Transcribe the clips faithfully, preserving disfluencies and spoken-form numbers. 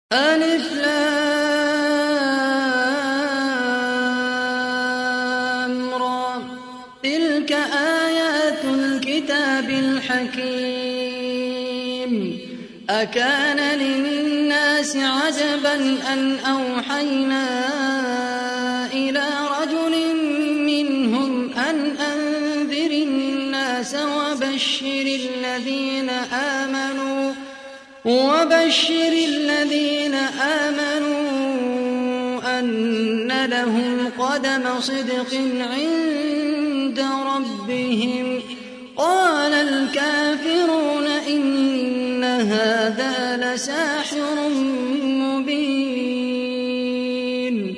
ألف لام را تلك آيات الكتاب الحكيم أكان للناس عجبا أن أوحينا إلى رجل منهم أن أنذر الناس وبشر الذين آمنوا وبشر الذين آمنوا أن لهم قدم صدق عند ربهم قال الكافرون إن هذا لساحر مبين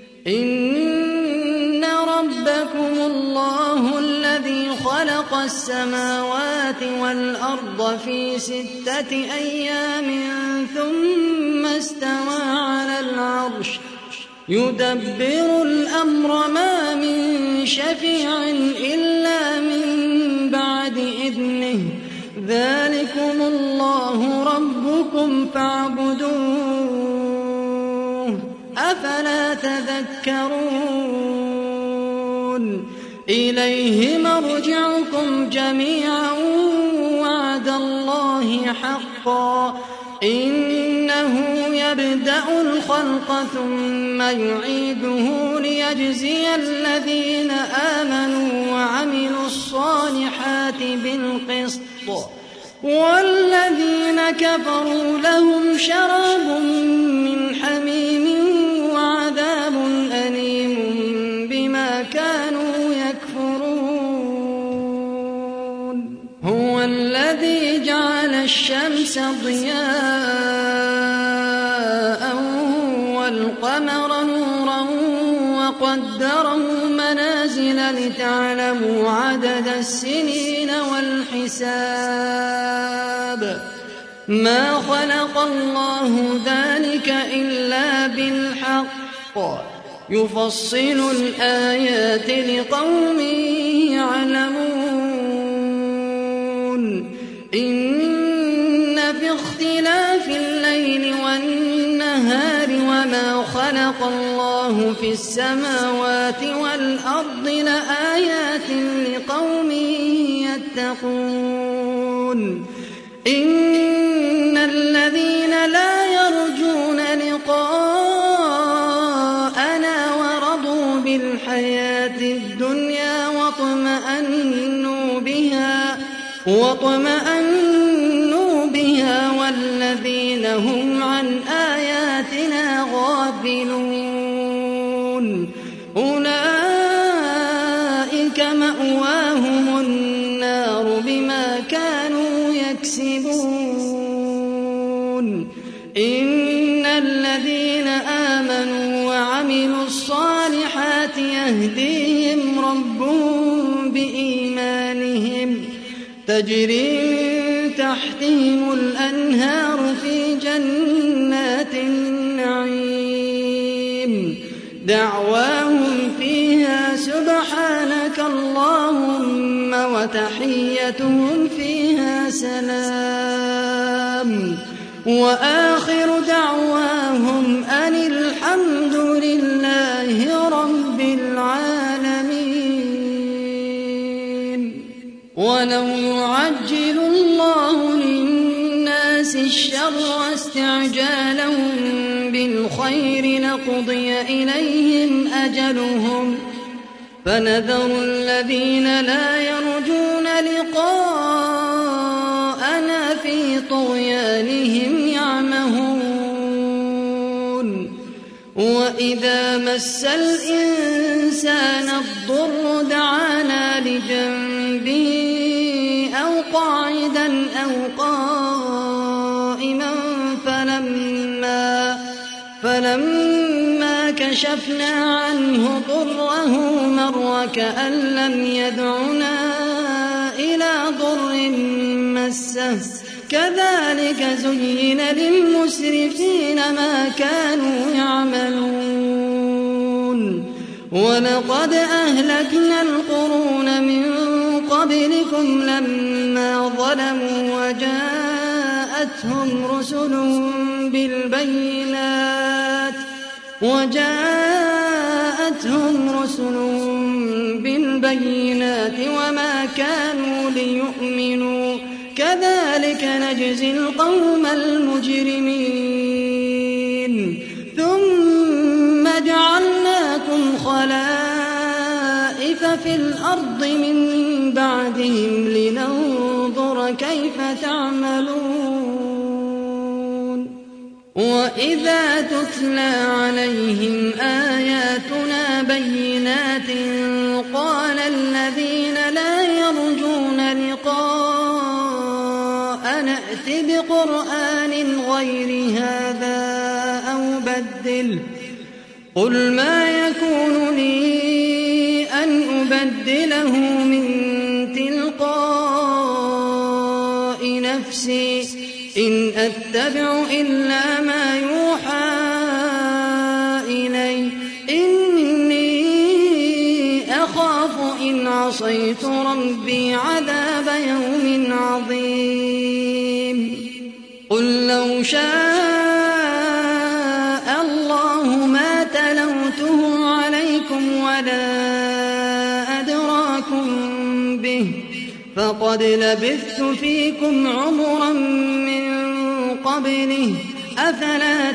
إن ربكم الله الذي خلق السماوات والأرض في ستة أيام ثم استوى على العرش يدبر الأمر ما من شفيع إلا من بعد إذنه ذلكم الله ربكم فاعبدوه أفلا تذكرون إليه مرجعكم جميعا وعد الله حقا إنه يبدأ الخلق ثم يعيده ليجزي الذين آمنوا وعملوا الصالحات بالقسط والذين كفروا لهم شراب من حميم وعذاب أليم بما كانوا يكفرون هو الذي جعل الشمس ضياء والقمر نورا وقدره منازل لتعلموا عدد السنين والحساب ما خلق الله ذلك إلا بالحق يفصل الآيات لقوم يعلمون إن في اختلاف الليل والنهار وما خلق الله في السماوات والأرض لآيات لقوم يتقون إن الذين لا يرجون لقاءنا ورضوا بالحياة الدنيا واطمأنوا بها واطمأنوا بها والذين هم عن آياتنا غافلون أولئك مأواهم النار بما كانوا يكسبون إن الذين آمنوا وعملوا الصالحات يهديهم ربهم بإيمانهم تجري من تحتهم الأنهار في جنات النعيم دعواهم فيها سبحانك اللهم وتحيتهم فيها سلام وآخر دعواهم أن الحمد لله رب العالمين ولو يعجل الله للناس الشر استعجالهم بالخير لقضي إليهم أجلهم فنذر الذين لا يرجون لقاءنا في طغيانهم يعمهون وإذا مس الإنسان الضر دعانا لجنبه أو قاعدا أو قائما فلما فلما كشفنا عنه ضره مر كأن لم يدعنا إلى ضر مسه كذلك زين للمسرفين ما كانوا يعملون ولقد أهلكنا القرون من قبلكم لما ظلموا وجاءت وجاءتهم رسلهم بالبينات وجاءتهم رسلهم بالبينات وما كانوا ليؤمنوا كذلك نجزي القوم المجرمين ثم جعلناكم خلائف في الأرض من بعدهم لننظر كيف تعملون وإذا تتلى عليهم آياتنا بينات قال الذين لا يرجون لقاء نأت بقرآن غير هذا أو بدله قل ما يكون لي أن أبدله من تلقاء نفسي إن أتبع إلا ما يوحى إلي إني أخاف إن عصيت ربي عذاب يوم عظيم قل لو شاء الله ما تلوته عليكم ولا أدراكم به فقد لبثت فيكم عمرا من قبله أفلا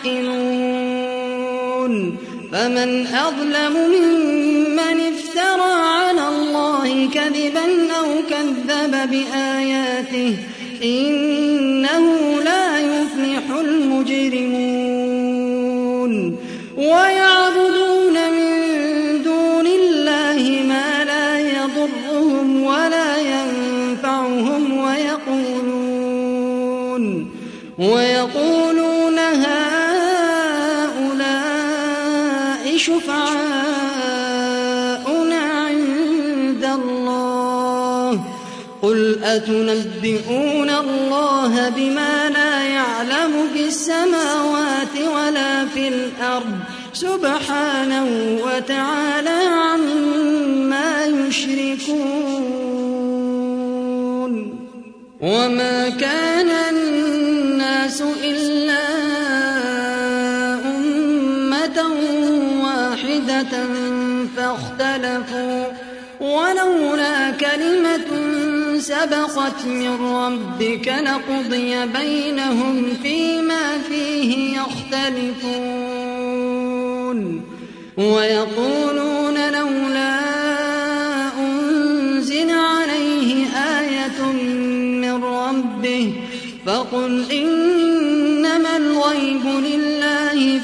تعقلون فمن أظلم ممن افترى على الله كذبا أو كذب بآياته إنه لا يفلح المجرمون ويعبدون من دون الله ما لا يضرهم ولا ينفعهم ويقولون ويقولون هؤلاء شفعاؤنا عند الله قل أتنبئون الله بما لا يعلم في السماوات ولا في الأرض سبحانه وتعالى عما يشركون وما كان الناس إلا أمة واحدة فاختلفوا ولولا كلمة سبقت من ربك لقضي بينهم فيما فيه يختلفون ويقولون لولا أنزل عليه آية من ربه فقل إنما الغيب لله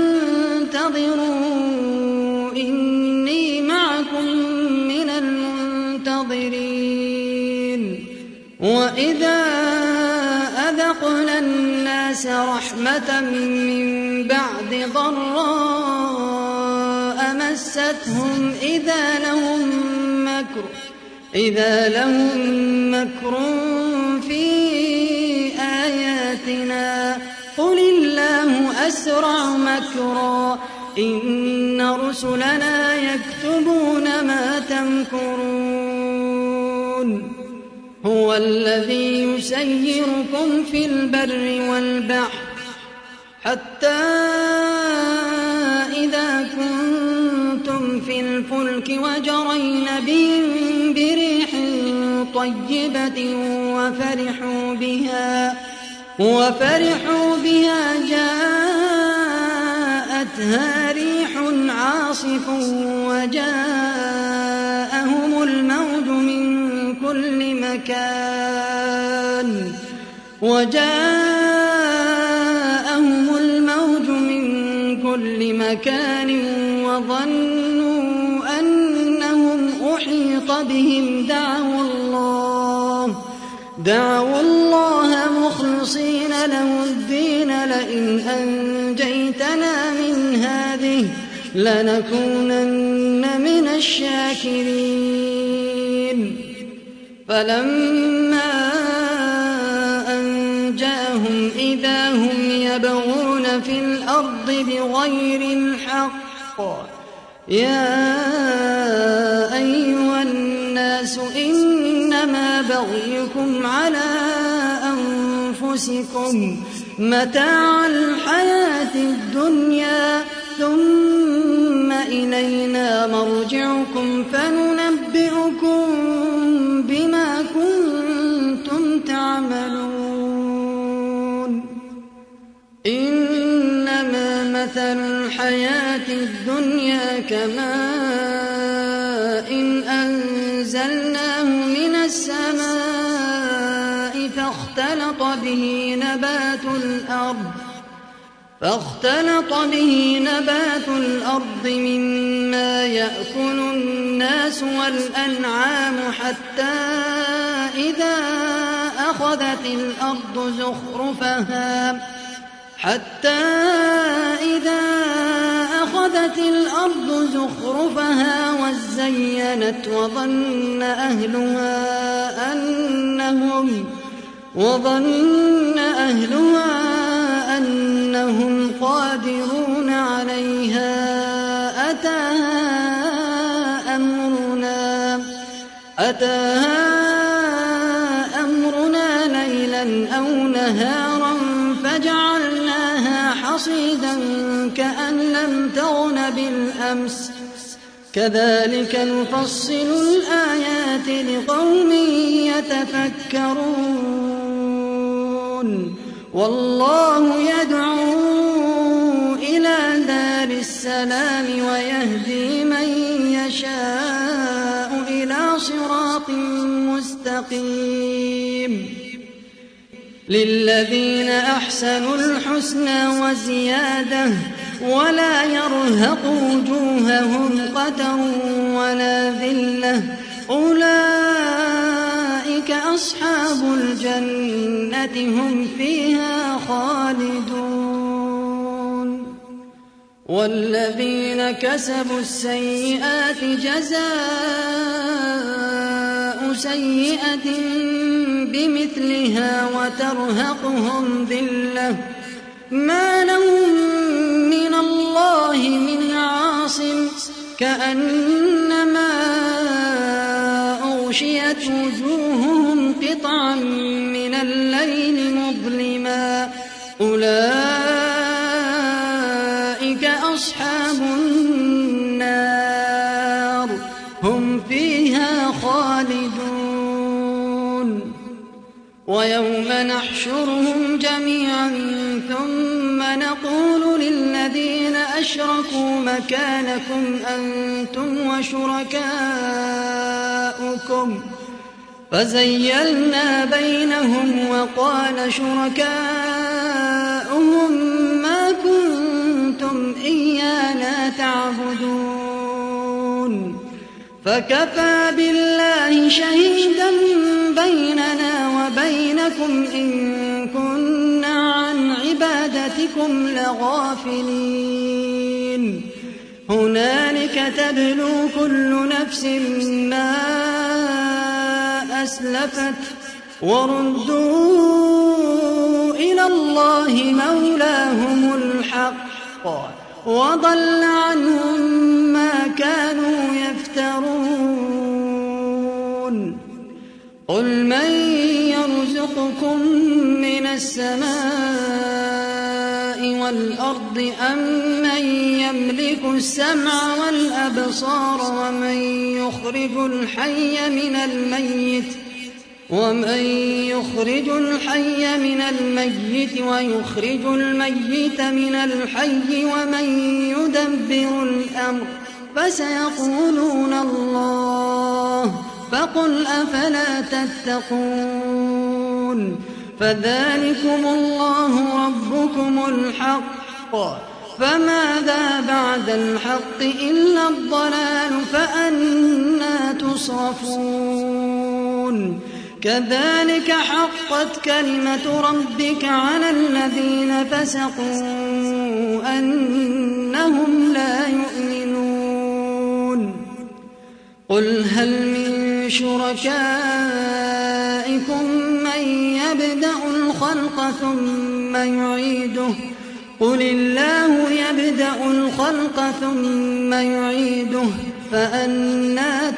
فانتظروا إني معكم من المنتظرين وإذا أذقنا الناس رحمة من بعد ضراء مستهم إذا لهم مكر إذا لهم مكر في آياتنا قل الله أسرع مكرا إن رسلنا يكتبون ما تمكرون هو الذي يسيركم في البر والبحر حتى إذا كنتم في الفلك وجرين بهم بريح طيبة وفرحوا بها وفرحوا بها جاءتها ريح عاصف وجاءهم الموج من كل مكان وجاءهم الموج من كل مكان وظنوا أنهم أحيط بهم دعوا الله دعوا الله مخلصين له الدين لئن أنجيتنا من هذه لنكونن من الشاكرين فلما أنجاهم إذا هم يبغون في الأرض بغير الحق يا أيها الناس إنما بغيكم على أنفسكم متاع الحياة الدنيا ثم إلينا مرجعكم فننبئكم بما كنتم تعملون. إنما مثل الحياة الدنيا كماء إن أنزلناه من السماء فاختلط به نبات الأرض فاختلط به نبات الأرض مما يأكل الناس والأنعام حتى إذا أخذت الأرض زخرفها حتى إذا أخذت الأرض زخرفها وزينت وظن أهلها أنهم وظن أهلها أنهم قادرون عليها أتاها أمرنا أتاها أمرنا ليلا أو نهارا فجعلناها حصيدا كأن لم تغن بالأمس كذلك نفصل الآيات لقوم يتفكرون. والله يدعو إلى دار السلام ويهدي من يشاء إلى صراط مستقيم. للذين أحسنوا الحسنى وزيادة ولا يرهق وجوههم قتر ولا ذلة أولئك أصحاب الجنة هم فيها خالدون. والذين كسبوا السيئات جزاء سيئة بمثلها وترهقهم ذلة ما لهم من الله من عاصم كأنما أغشيت وجوههم قطعا من الليل مظلما أولئك أصحاب النار هم فيها خالدون. ويوم نحشرهم جميعا ثم نقول للذين أشركوا مكانكم أنتم وشركاؤكم فزيلنا بينهم وقال شركاؤهم ما كنتم إيانا تعبدون فكفى بالله شهيدا بيننا وبينكم إن كنا عن عبادتكم لغافلين. هنالك تبلو كل نفس ما أسلفت وردوا إلى الله مولاهم الحق وضل عنهم ما كانوا يفترون. قل من يرزقكم من السماء والأرض أم من يملك السمع والأبصار ومن يخرج الحي من الميت ومن يخرج الحي من الميت ويخرج الميت من الحي ومن يدبر الأمر فسيقولون الله فقل أفلا تتقون. فذلكم الله ربكم الحق فماذا بعد الحق إلا الضلال فأنى تصرفون. كذلك حقت كلمة ربك على الذين فسقوا أنهم لا يؤمنون. قل هل من شركائكم من يبدأ الخلق ثم يعيده قل الله يبدأ الخلق ثم يعيده فأنى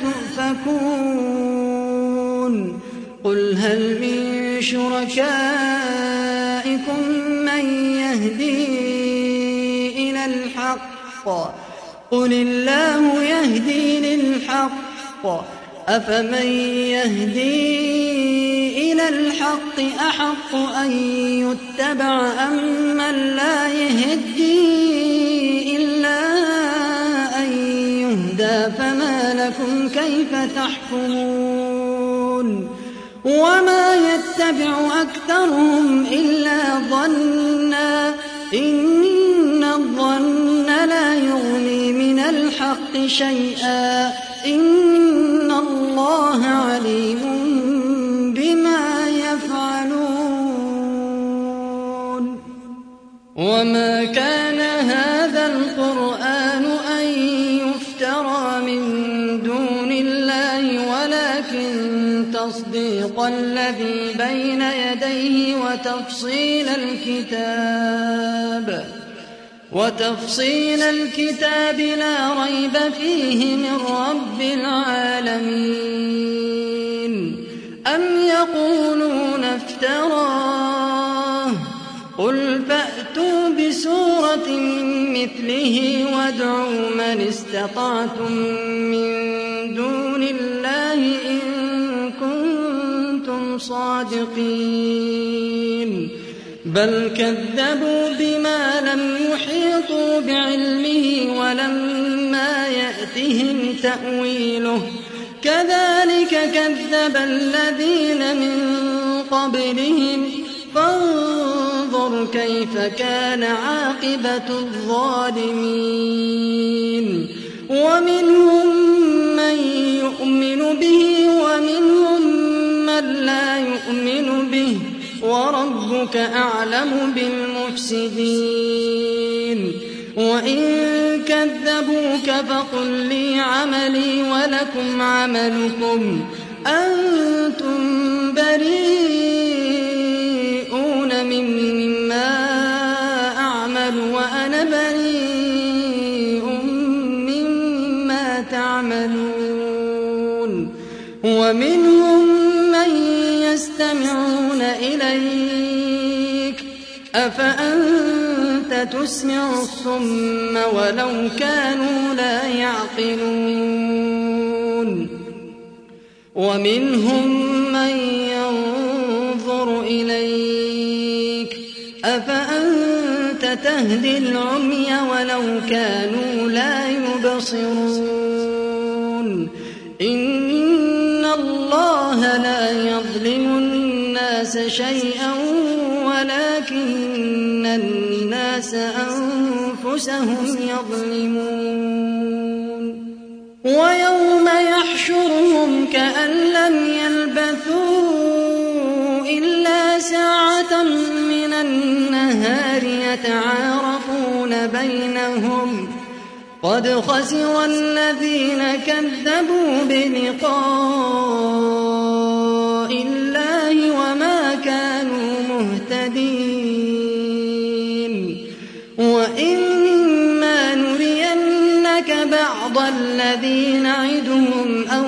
تؤفكون. قل هل من شركائكم منكم من يهدي إلى الحق قل الله يهدي للحق أفمن يهدي إلى الحق أحق أن يتبع أم من لا يهدي إلا أن يهدى فما لكم كيف تحكمون وما يتبع أكثرهم إلا ظنا إن الظن لا يغني من الحق شيئا إن الله عليم بما يفعلون وما كان هذا القرآن أن يفترى من دون الله ولكن تصديق الذي بين يديه وتفصيل الكتاب وتفصيل الكتاب لا ريب فيه من رب العالمين أم يقولون افتراه قل فأتوا بسورة مثله وادعوا من استطعتم من دون الله إن كنتم صادقين بل كذبوا بما لم يحيطوا بعلمه ولما يأتهم تأويله كذلك كذب الذين من قبلهم فانظر كيف كان عاقبة الظالمين ومنهم من يؤمن به ومنهم من لا يؤمن به وربك أعلم بالمفسدين وإن كذبوك فقل لي عملي ولكم عملكم أنتم بريئون مما أعمل وأنا بريء مما تعملون ومنهم من يستمعون إليك أفأنت تسمع الصم ولو كانوا لا يعقلون ومنهم من ينظر إليك أفأنت تهدي العمي ولو كانوا لا يبصرون إن الله لا يظلم الناس شيئا ولكن الناس أنفسهم يظلمون ويوم يحشرهم كأن لم يلبثوا إلا ساعة من النهار يتعارفون بينهم قد خسر الذين كذبوا بلقاء الله وما كانوا مهتدين وإما نرينك بعض الذي نعدهم أو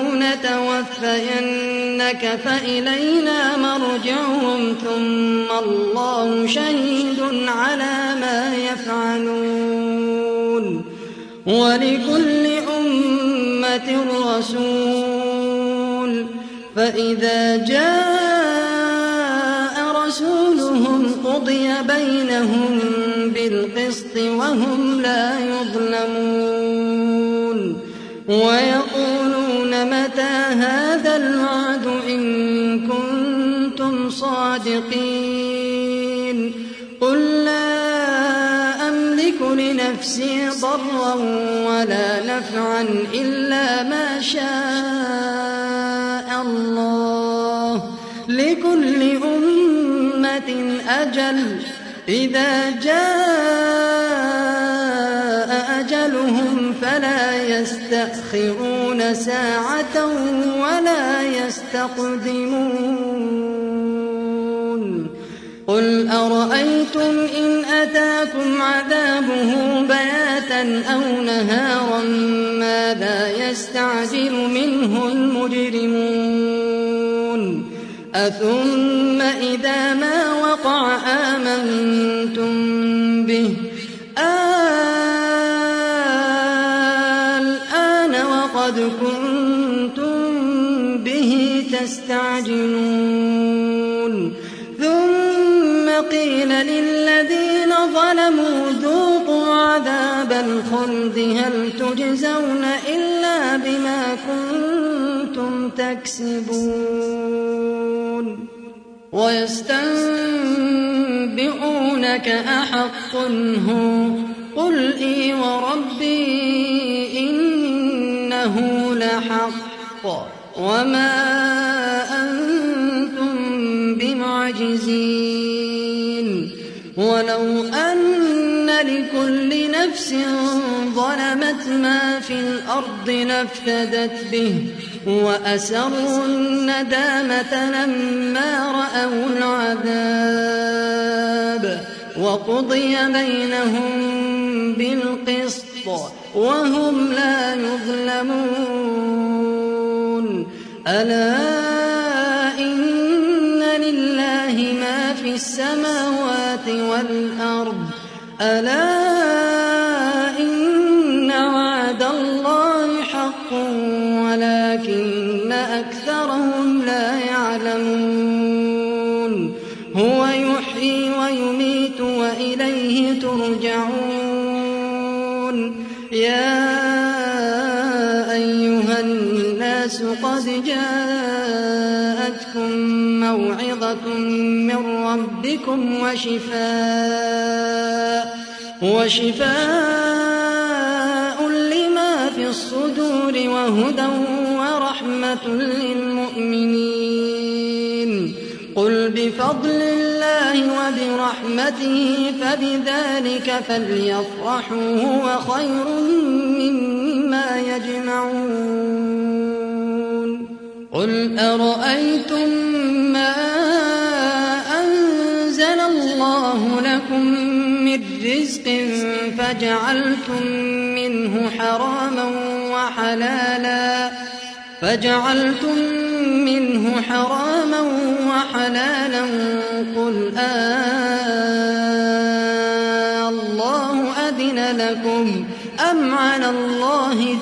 نتوفينك فإلينا مرجعهم ثم الله شهيد على ما يفعلون ولكل أمة رسول فإذا جاء رسولهم قضي بينهم بالقسط وهم لا يظلمون ويقولون متى هذا الوعد إن كنتم صادقين قل لا أملك لنفسي ضرا ولا نفعا إلا ما شاء الله لكل أمة أجل إذا جاء أجلهم فلا يستأخرون ساعة ولا يستقدمون قل أرأيتم إن أتاكم عذابه بياتا أو نهارا ماذا يستعجل منه المجرمون أثم إذا ما وقع آمنتم به الآن وقد كنتم به تستعجلون ثم قيل للذين ظلموا ذوقوا عذاب الخلد هل تجزون إلا بما كنتم تكسبون ويستنبئونك أحق هو قل إي وربي إنه لحق وما أنتم بمعجزين ولو أن لكل نفس ظلمت ما في الأرض لافتدت به وأسروا الندامة لما رأوا العذاب وقضي بينهم بالقسط وهم لا يظلمون ألا إن لله ما في السماوات والأرض ألا إن وعد الله حق ولكن أكثرهم لا يعلمون هو يحيي ويميت وإليه ترجعون يا أيها الناس قد جاءتكم موعظة من ربكم وشفاء وشفاء لما في الصدور وهدى ورحمة للمؤمنين قل بفضل الله وبرحمته فبذلك فليفرحوا هو خير مما يجمعون قل أرأيتم ما أنزل الله لكم من رزق فجعلتم منه حراما وحلالا فجعلتم منه حراما وحلالا قل آه الله أذن لكم أم على الله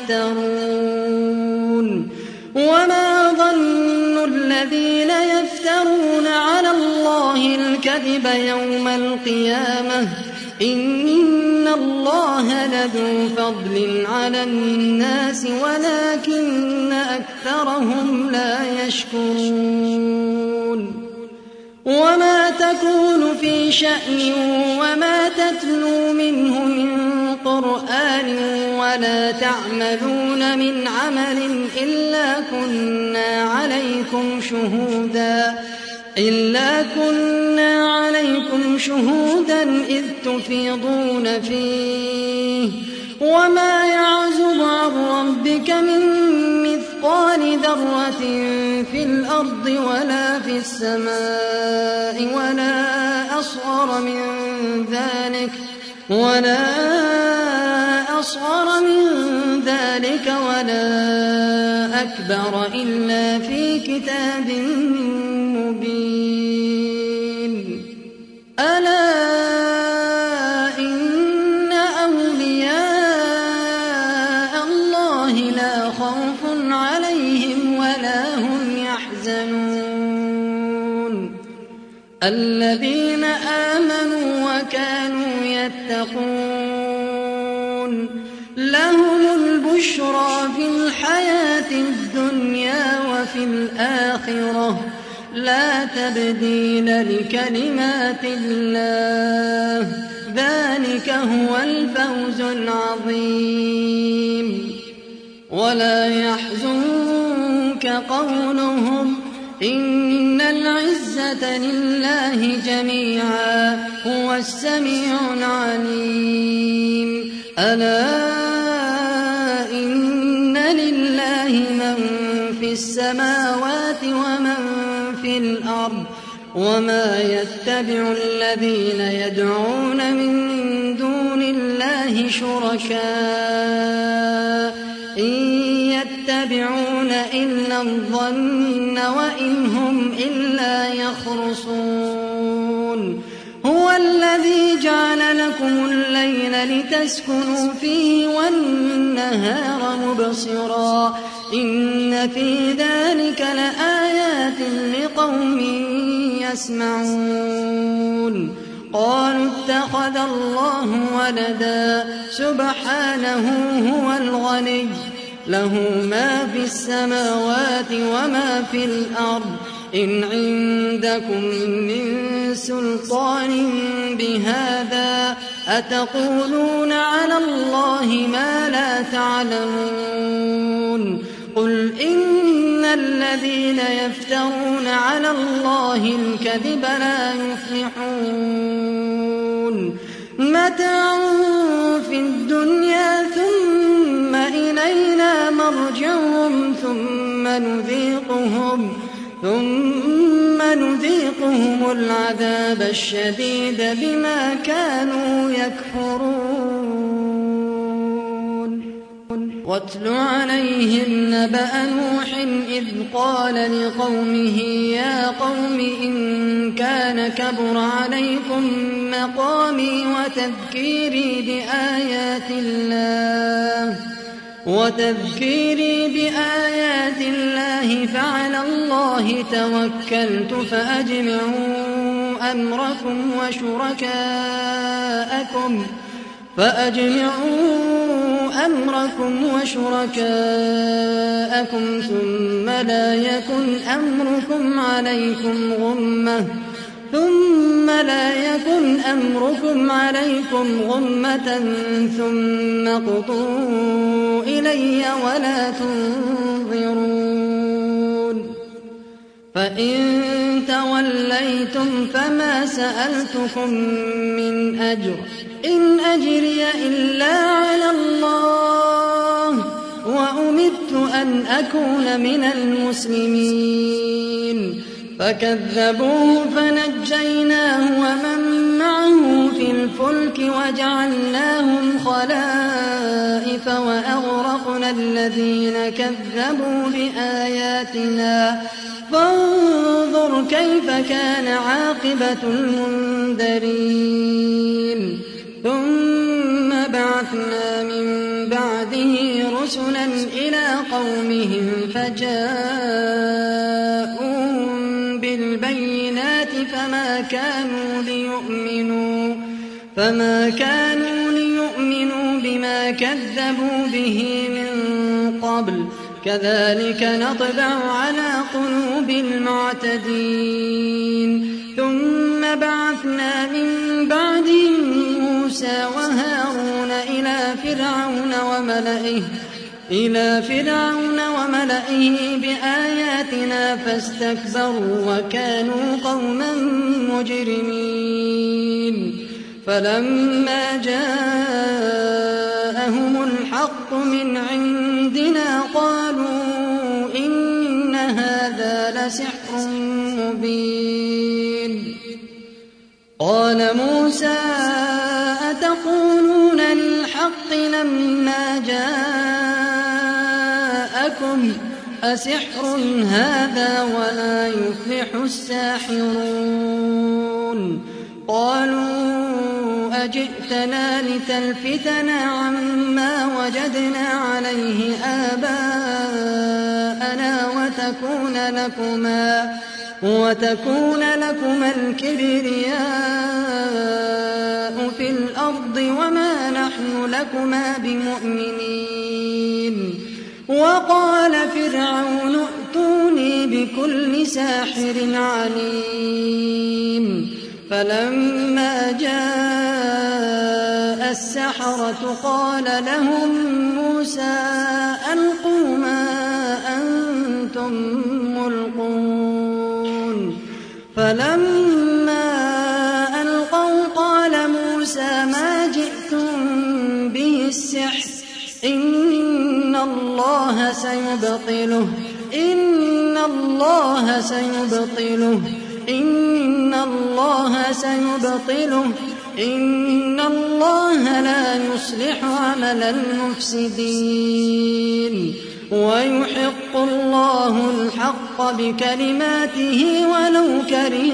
تفترون وما ظن الذين يفترون على الله الكذب يوم القيامة إن الله لذو فضل على الناس ولكن أكثرهم لا يشكرون وما تكون في شأن وما تتلو منه من قرآن ولا تعملون من عمل إلا كنا عليكم شهودا إلا كنا عليكم شهودا إذ تفيضون فيه وما يعزب عن ربك من مثقال ذرة في الأرض ولا في السماء ولا أصغر من ذلك ولا أصغر من ذلك ولا أكبر إلا في كتاب مبين ألا إن أولياء الله لا خوف عليهم ولا هم يحزنون الذين آمنوا وكانوا يتقون لهم البشرى في الحياة الدنيا وفي الآخرة لا تبديل لكلمات الله ذلك هو الفوز العظيم ولا يحزنك قولهم إن العزة لله جميعا هو السميع العليم ألا إن لله من في السماوات ومن في الأرض وما يتبع الذين يدعون من دون الله شركاء إن يتبعون إلا الظن وإن هم إلا يخرصون هو الذي جعل لكم الليل لتسكنوا فيه والنهار مبصرا إن في ذلك لآيات لقوم يسمعون قالوا اتخذ الله ولدا سبحانه هو الغني له ما في السماوات وما في الأرض إن عندكم من سلطان بهذا أتقولون على الله ما لا تعلمون قل إن الذين يفترون على الله الكذب لا يفلحون متاع في الدنيا ثم إلينا مرجعهم ثم نذيقهم ثم نذيقهم العذاب الشديد بما كانوا يكفرون واتل عليهم نبأ نوح إذ قال لقومه يا قوم إن كان كبر عليكم مقامي وتذكيري بآيات الله وتذكيري بآيات الله فعلى الله توكلت فأجمعوا أمركم وشركاءكم فأجمعوا أمركم وشركاءكم ثم لا يكن أمركم عليكم غمة ثم لا يكن أمركم عليكم غمة ثم اقضوا إلي ولا تنظرون فإن توليتم فما سألتكم من أجر إن أجري إلا على الله وأمرت أن أكون من المسلمين فكذبوه فنجيناه ومن معه في الفلك وجعلناهم خلائف وأغرقنا الذين كذبوا بآياتنا فانظر كيف كان عاقبة المنذرين ثم بعثنا من بعده رسلا إلى قومهم فجاءوهم بالبينات فما كانوا ليؤمنوا فما كانوا ليؤمنوا بما كذبوا به من قبل كذلك نطبع على قلوب المعتدين ثم بعثنا من بعدهم موسى وهارون إلى فرعون وملئه إلى فرعون وملئه بآياتنا فاستكبروا وكانوا قوما مجرمين فلما جاءهم الحق من عندنا قالوا إن هذا لسحر مبين قال موسى أتقولون للحق لما جاءكم أسحر هذا ولا يفلح الساحرون قالوا أجئتنا لتلفتنا عما وجدنا عليه آباءنا وتكون لكما وتكون لكما الكبرياء في الأرض وما نحن لكما بمؤمنين وقال فرعون ائتوني بكل ساحر عليم فلما جاء السحرة قال لهم موسى ألقوا ما أنتم ملقون فلما ألقوا قال موسى ما جئتم به السحر إن الله سيبطله إن الله سيبطله إن الله سيبطله إن الله لا يصلح عمل المفسدين ويحق الله الحق بكلماته ولو كره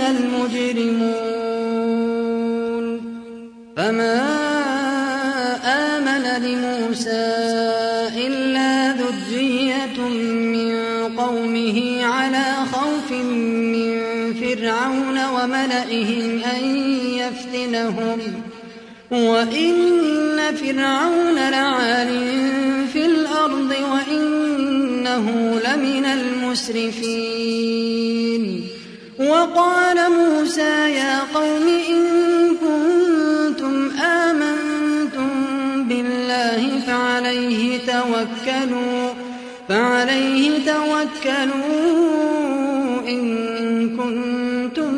المجرمون فما آمن لموسى إلا ذرية من قومه على خوف من فرعون وملئهم أن يفتنهم وإن فرعون لعال في الأرض وإنه لمن المسرفين وقال موسى يا قوم إن كنتم آمنتم بالله فعليه توكلوا فعليه توكلوا إن كنتم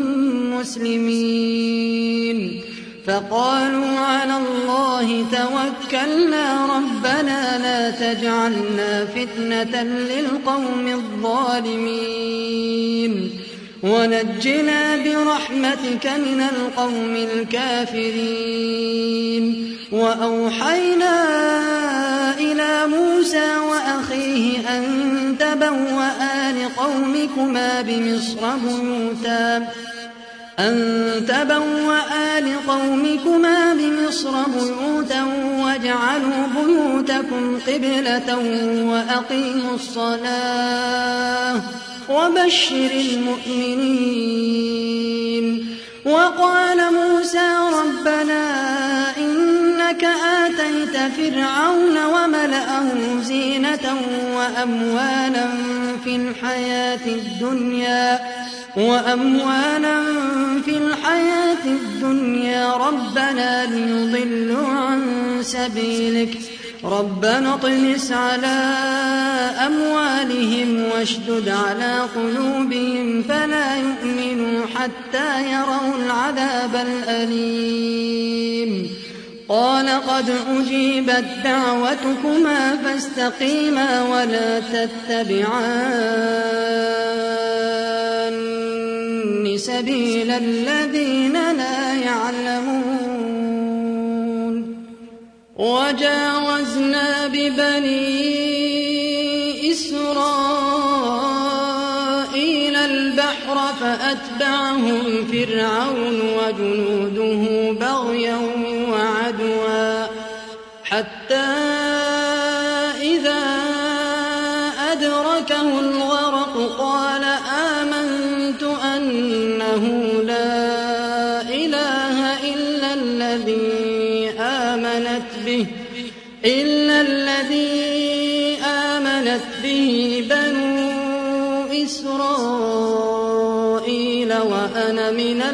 مسلمين فقالوا على الله توكلنا ربنا لا تجعلنا فتنة للقوم الظالمين ونجنا برحمتك من القوم الكافرين وأوحينا إلى موسى وأخيه أن تبوأ لقومكما بمصر بيوتا أن تبوأ لقومكما بمصر بيوتا واجعلوا بيوتكم قبلة وأقيموا الصلاة وبشر المؤمنين وقال موسى ربنا إنك آتيت فرعون وملأه زينة وأموالا في الحياة الدنيا وأموالا في الحياة الدنيا ربنا ليضلوا عن سبيلك ربنا اطمس على أموالهم واشدد على قلوبهم فلا يؤمنوا حتى يروا العذاب الأليم قال قد أجيبت دعوتكما فاستقيما ولا تتبعان سبيل الذين لا يعلمون وجاوزنا ببني إسرائيل البحر فأتبعهم فرعون وجنوده بغيا وعدوا حتى إذا أدركه الغرق قال آمنت أنه لا إله إلا الذي آمنت به إلا الذي آمنت به بنو إسرائيل وأنا من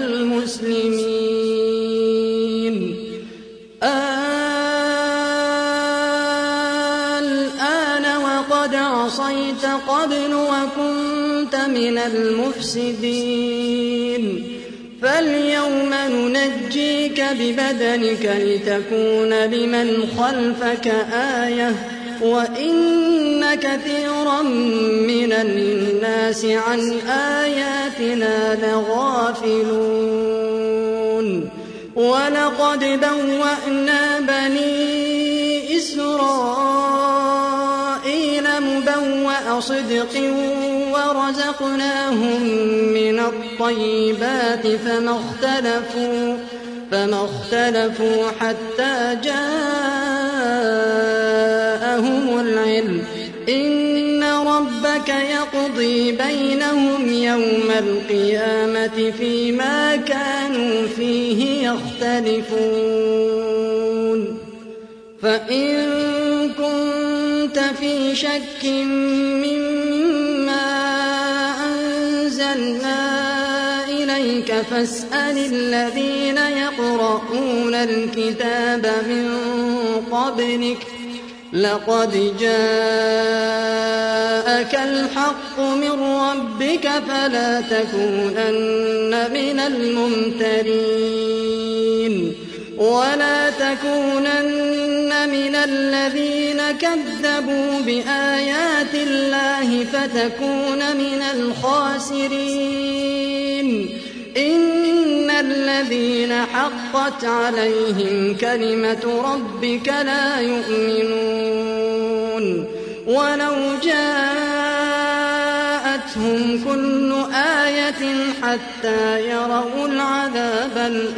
المسلمين الآن وقد عصيت قبل وكنت من المفسدين فاليوم ننجيك ببدنك لتكون لمن خلفك آية وإن كثيرا من الناس عن آياتنا لغافلون ولقد بوأنا بني إسرائيل مبوأ صدق ورزقناهم من الطيبات فما اختلفوا فما اختلفوا حتى جاءهم العلم إن ربك يقضي بينهم يوم القيامة فيما كانوا فيه يختلفون فإن كنت في شك مما أنزلنا إليك فاسأل الذين يقرؤون الكتاب من قبلك لقد جاءك الحق من ربك فلا تكونن من الممترين ولا تكونن من الذين كذبوا بآيات الله فتكون من الخاسرين إن الذين حقت عليهم كلمة ربك لا يؤمنون ولو جاءتهم كل آية حتى يروا العذاب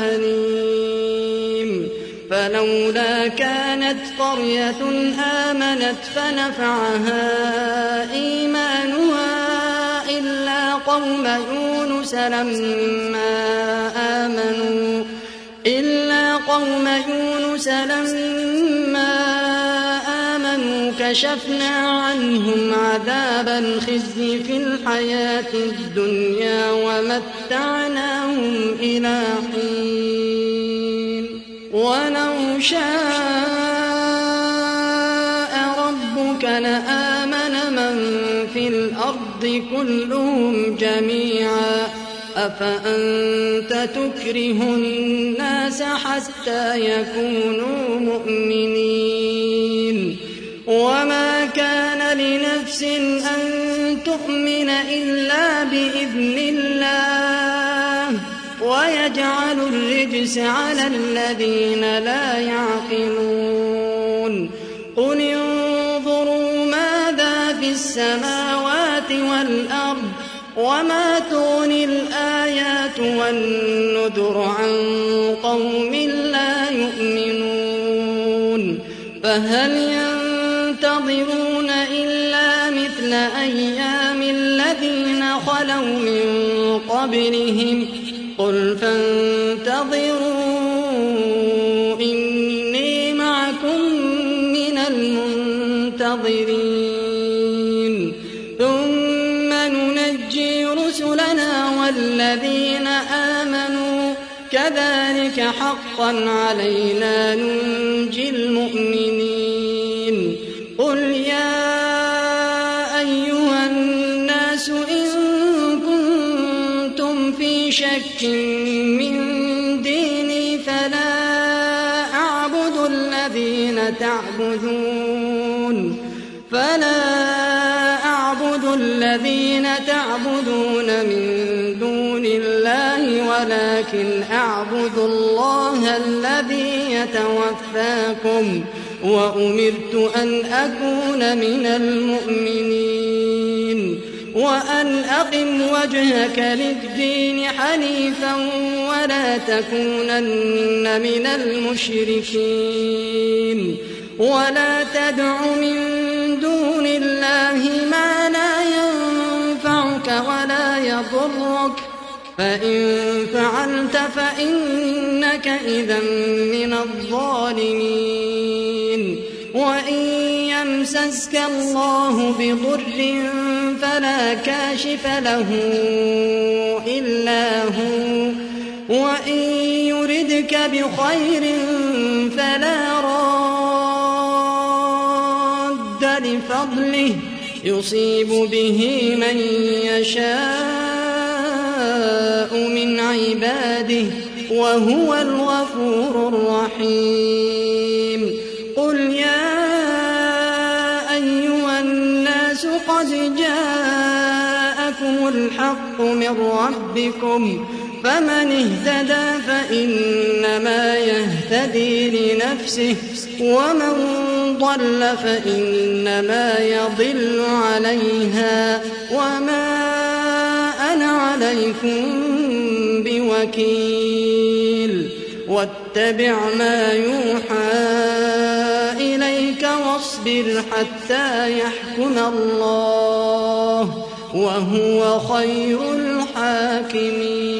الأليم فلولا كانت قرية آمنت فنفعها إيمانها إلا قوم يونس لما آمنوا إلا قوم يونس لما آمنوا كشفنا عنهم عذاب الخزي في الحياة الدنيا ومتعناهم إلى حين ولو شاء ربك لآمن من في الأرض كلهم جميعا أفأنت تكره الناس حتى يكونوا مؤمنين وما كان لنفس أن تؤمن إلا بإذن الله ويجعل الرجس على الذين لا يعقلون قل انظروا ماذا في السماوات والأرض وما تغني الآيات والنذر عن قوم لا يؤمنون فهل ينتظرون إلا مثل أيام الذين خلوا من قبلهم قل فانتظروا إني معكم من المنتظرين ثم ننجي رسلنا والذين آمنوا كذلك حقا علينا ننجي المؤمنين قل يا أيها الناس إن كنتم في شك من ديني فلا أعبد الذين تعبدون فلا أعبد الذين تعبدون من دون الله ولكن أعبد الله الذي يتوفاكم وأمرت أن أكون من المؤمنين وأن أقم وجهك للدين حنيفا ولا تكونن من المشركين ولا تدع من دون الله ما لا ينفعك ولا يضرك فإن فعلت فإنك إذا من الظالمين وإن يمسسك الله بضر فلا كاشف له إلا هو وإن يردك بخير فلا راد لفضله يصيب به من يشاء من عباده وهو الغفور الرحيم قل يا أيها الناس قد جاءكم الحق من ربكم فمن اهتدى فإنما يهتدي لنفسه ومن ضل فإنما يضل عليها وما أنا عليكم بوكيل واتبع ما يوحى إليك واصبر حتى يحكم الله وهو خير الحاكمين.